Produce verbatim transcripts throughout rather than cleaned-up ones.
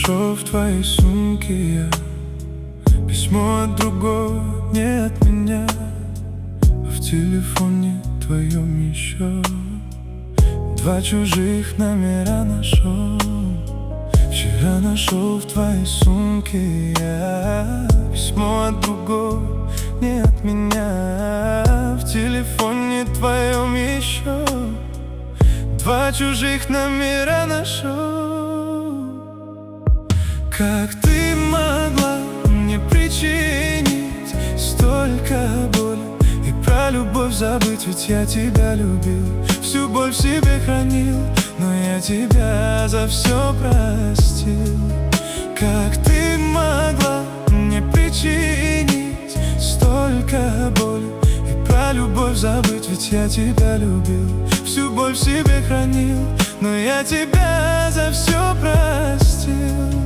нашел в твоей сумке я письмо от другого, не от меня. В телефоне твоем еще два чужих номера нашел. Вчера нашел в твоей сумке я письмо от другого, не от меня. В телефоне твоем еще два чужих номера нашел. Как ты могла мне причинить столько боли и про любовь забыть, ведь я тебя любил, всю боль в себе хранил, но я тебя за все простил. Как ты могла мне причинить столько боли и про любовь забыть, ведь я тебя любил, всю боль в себе хранил, но я тебя за все простил.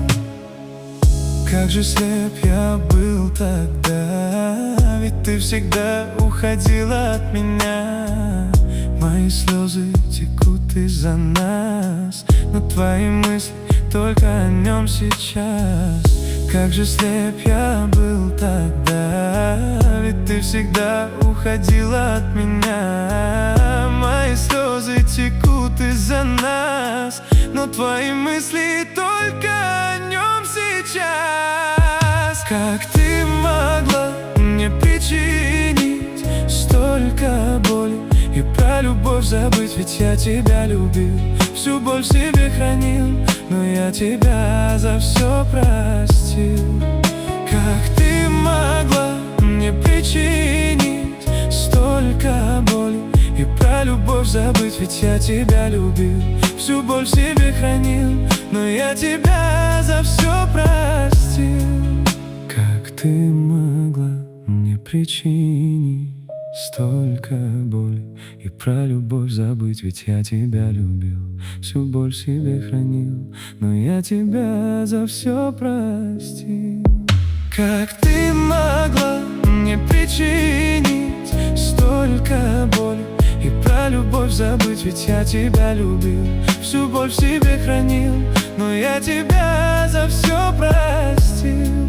Как же слеп я был тогда, ведь ты всегда уходила от меня. Мои слезы текут из-за нас, но твои мысли только о нем сейчас. Как же слеп я был тогда, ведь ты всегда уходила от меня. Мои слезы текут из-за нас, но твои мысли только о нем сейчас. Как ты могла мне причинить столько боли и про любовь забыть, ведь я тебя любил, всю боль в себе хранил, но я тебя за все простил. Как ты могла мне причинить столько боли и про любовь забыть, ведь я тебя любил, всю боль в себе хранил, но я тебя за все простил. Как ты могла мне причинить столько боли и про любовь забыть, ведь я тебя любил, всю боль в себе хранил, но я тебя за все простил. Как ты могла мне причинить столько боли и про любовь забыть, ведь я тебя любил, всю боль в себе хранил, но я тебя за все простил.